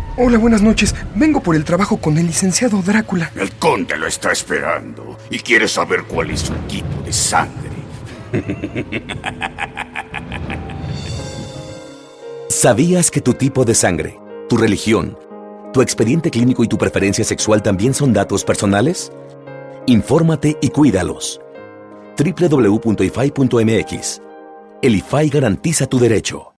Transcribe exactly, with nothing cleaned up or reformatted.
Hola, buenas noches. Vengo por el trabajo con el licenciado Drácula. El conde lo está esperando y quiere saber cuál es su tipo de sangre. ¿Sabías que tu tipo de sangre, tu religión, tu expediente clínico y tu preferencia sexual también son datos personales? Infórmate y cuídalos. doble u doble u doble u punto i f a i punto m x. El I F A I garantiza tu derecho.